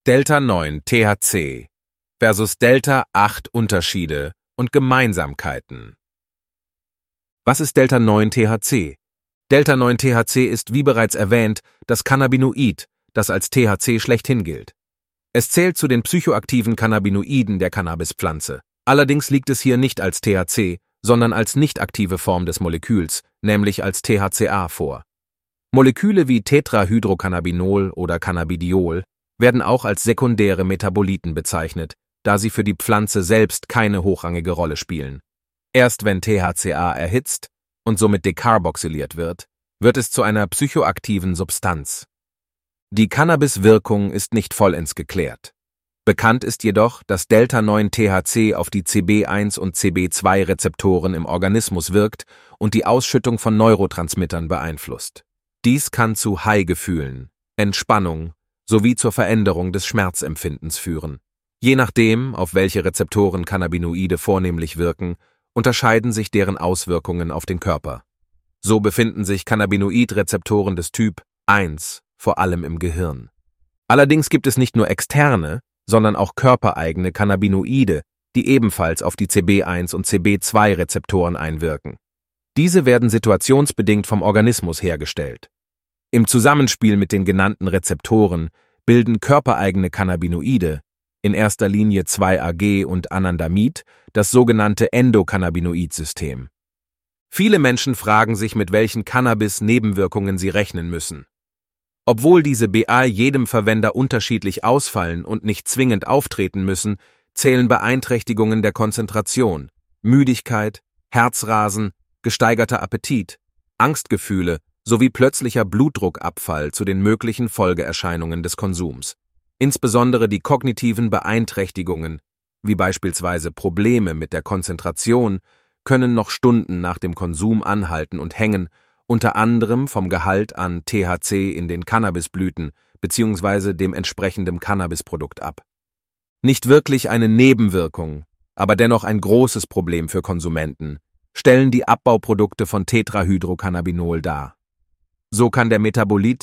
Delta-9-THC versus Delta-8-Unterschiede und Gemeinsamkeiten. Was ist Delta-9-THC? Delta-9-THC ist, wie bereits erwähnt, das Cannabinoid, das als THC schlechthin gilt. Es zählt zu den psychoaktiven Cannabinoiden der Cannabispflanze. Allerdings liegt es hier nicht als THC, sondern als nicht aktive Form des Moleküls, nämlich als THCA vor. Moleküle wie Tetrahydrocannabinol oder Cannabidiol werden auch als sekundäre Metaboliten bezeichnet, da sie für die Pflanze selbst keine hochrangige Rolle spielen. Erst wenn THCA erhitzt und somit dekarboxyliert wird, wird es zu einer psychoaktiven Substanz. Die Cannabis-Wirkung ist nicht vollends geklärt. Bekannt ist jedoch, dass Delta-9-THC auf die CB1 und CB2-Rezeptoren im Organismus wirkt und die Ausschüttung von Neurotransmittern beeinflusst. Dies kann zu High-Gefühlen, Entspannung sowie zur Veränderung des Schmerzempfindens führen. Je nachdem, auf welche Rezeptoren Cannabinoide vornehmlich wirken, unterscheiden sich deren Auswirkungen auf den Körper. So befinden sich Cannabinoid-Rezeptoren des Typ 1 vor allem im Gehirn. Allerdings gibt es nicht nur externe, sondern auch körpereigene Cannabinoide, die ebenfalls auf die CB1 und CB2-Rezeptoren einwirken. Diese werden situationsbedingt vom Organismus hergestellt. Im Zusammenspiel mit den genannten Rezeptoren bilden körpereigene Cannabinoide, in erster Linie 2-AG und Anandamid, das sogenannte Endokannabinoid-System. Viele Menschen fragen sich, mit welchen Cannabis-Nebenwirkungen sie rechnen müssen. Obwohl diese bei jedem Verwender unterschiedlich ausfallen und nicht zwingend auftreten müssen, zählen Beeinträchtigungen der Konzentration, Müdigkeit, Herzrasen, gesteigerter Appetit, Angstgefühle sowie plötzlicher Blutdruckabfall zu den möglichen Folgeerscheinungen des Konsums. Insbesondere die kognitiven Beeinträchtigungen, wie beispielsweise Probleme mit der Konzentration, können noch Stunden nach dem Konsum anhalten und hängen, unter anderem vom Gehalt an THC in den Cannabisblüten bzw. dem entsprechenden Cannabisprodukt ab. Nicht wirklich eine Nebenwirkung, aber dennoch ein großes Problem für Konsumenten, stellen die Abbauprodukte von Tetrahydrocannabinol dar. So kann der Metabolit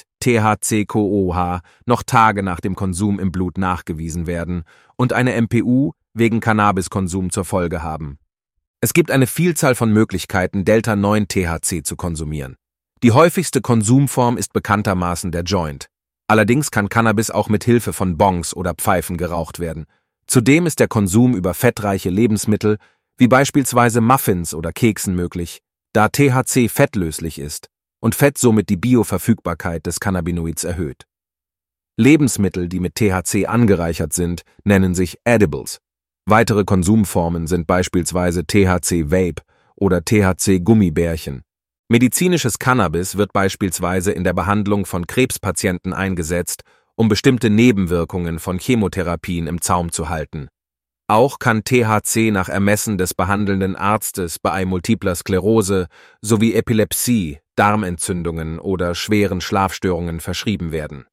THC-CoOH noch Tage nach dem Konsum im Blut nachgewiesen werden und eine MPU wegen Cannabiskonsum zur Folge haben. Es gibt eine Vielzahl von Möglichkeiten, Delta-9-THC zu konsumieren. Die häufigste Konsumform ist bekanntermaßen der Joint. Allerdings kann Cannabis auch mit Hilfe von Bongs oder Pfeifen geraucht werden. Zudem ist der Konsum über fettreiche Lebensmittel, wie beispielsweise Muffins oder Keksen möglich, da THC fettlöslich ist und Fett somit die Bioverfügbarkeit des Cannabinoids erhöht. Lebensmittel, die mit THC angereichert sind, nennen sich Edibles. Weitere Konsumformen sind beispielsweise THC-Vape oder THC-Gummibärchen. Medizinisches Cannabis wird beispielsweise in der Behandlung von Krebspatienten eingesetzt, um bestimmte Nebenwirkungen von Chemotherapien im Zaum zu halten. Auch kann THC nach Ermessen des behandelnden Arztes bei multipler Sklerose sowie Epilepsie, Darmentzündungen oder schweren Schlafstörungen verschrieben werden.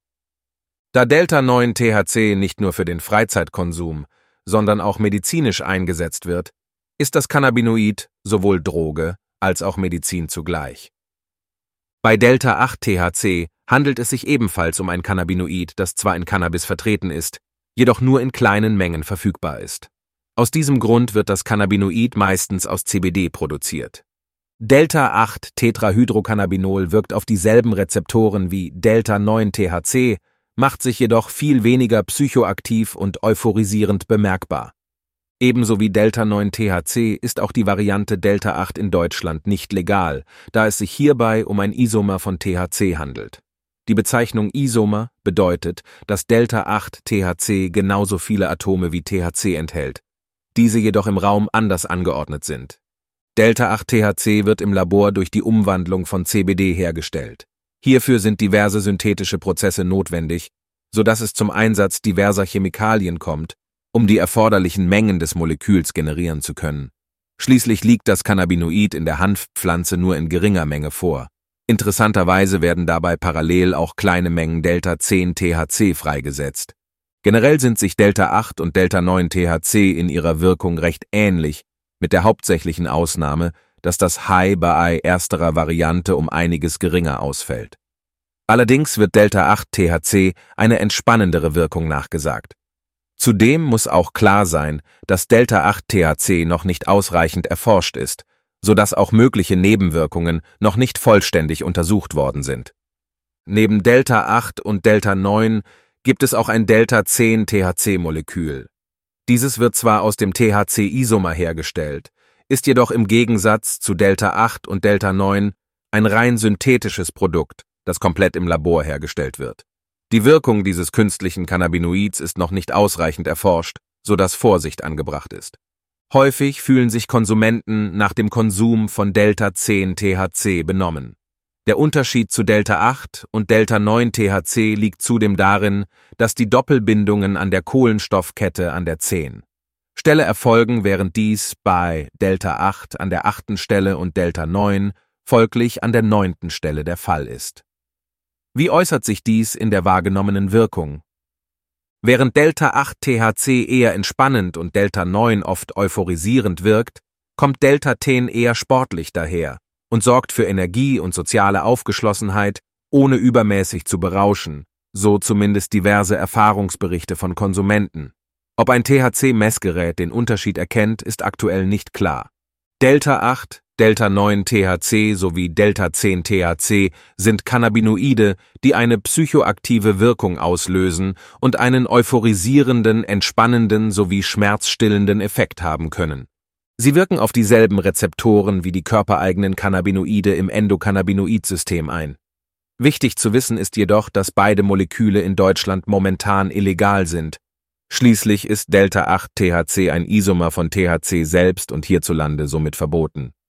Da Delta-9-THC nicht nur für den Freizeitkonsum, sondern auch medizinisch eingesetzt wird, ist das Cannabinoid sowohl Droge als auch Medizin zugleich. Bei Delta-8-THC handelt es sich ebenfalls um ein Cannabinoid, das zwar in Cannabis vertreten ist, jedoch nur in kleinen Mengen verfügbar ist. Aus diesem Grund wird das Cannabinoid meistens aus CBD produziert. Delta-8-Tetrahydrocannabinol wirkt auf dieselben Rezeptoren wie Delta-9-THC, macht sich jedoch viel weniger psychoaktiv und euphorisierend bemerkbar. Ebenso wie Delta-9-THC ist auch die Variante Delta-8 in Deutschland nicht legal, da es sich hierbei um ein Isomer von THC handelt. Die Bezeichnung Isomer bedeutet, dass Delta-8-THC genauso viele Atome wie THC enthält, diese jedoch im Raum anders angeordnet sind. Delta-8-THC wird im Labor durch die Umwandlung von CBD hergestellt. Hierfür sind diverse synthetische Prozesse notwendig, sodass es zum Einsatz diverser Chemikalien kommt, um die erforderlichen Mengen des Moleküls generieren zu können. Schließlich liegt das Cannabinoid in der Hanfpflanze nur in geringer Menge vor. Interessanterweise werden dabei parallel auch kleine Mengen Delta-10-THC freigesetzt. Generell sind sich Delta-8 und Delta-9-THC in ihrer Wirkung recht ähnlich, mit der hauptsächlichen Ausnahme, dass das High bei ersterer Variante um einiges geringer ausfällt. Allerdings wird Delta-8-THC eine entspannendere Wirkung nachgesagt. Zudem muss auch klar sein, dass Delta-8-THC noch nicht ausreichend erforscht ist, sodass auch mögliche Nebenwirkungen noch nicht vollständig untersucht worden sind. Neben Delta-8 und Delta-9 gibt es auch ein Delta-10-THC-Molekül. Dieses wird zwar aus dem THC-Isomer hergestellt, ist jedoch im Gegensatz zu Delta-8 und Delta-9 ein rein synthetisches Produkt, das komplett im Labor hergestellt wird. Die Wirkung dieses künstlichen Cannabinoids ist noch nicht ausreichend erforscht, sodass Vorsicht angebracht ist. Häufig fühlen sich Konsumenten nach dem Konsum von Delta-10-THC benommen. Der Unterschied zu Delta-8 und Delta-9-THC liegt zudem darin, dass die Doppelbindungen an der Kohlenstoffkette an der 10. Stelle erfolgen, während dies bei Delta-8 an der 8. Stelle und Delta-9 folglich an der 9. Stelle der Fall ist. Wie äußert sich dies in der wahrgenommenen Wirkung? Während Delta-8-THC eher entspannend und Delta-9 oft euphorisierend wirkt, kommt Delta-10 eher sportlich daher und sorgt für Energie und soziale Aufgeschlossenheit, ohne übermäßig zu berauschen, so zumindest diverse Erfahrungsberichte von Konsumenten. Ob ein THC-Messgerät den Unterschied erkennt, ist aktuell nicht klar. Delta-8, Delta-9-THC sowie Delta-10-THC sind Cannabinoide, die eine psychoaktive Wirkung auslösen und einen euphorisierenden, entspannenden sowie schmerzstillenden Effekt haben können. Sie wirken auf dieselben Rezeptoren wie die körpereigenen Cannabinoide im Endokannabinoid-System ein. Wichtig zu wissen ist jedoch, dass beide Moleküle in Deutschland momentan illegal sind. Schließlich ist Delta-8-THC ein Isomer von THC selbst und hierzulande somit verboten.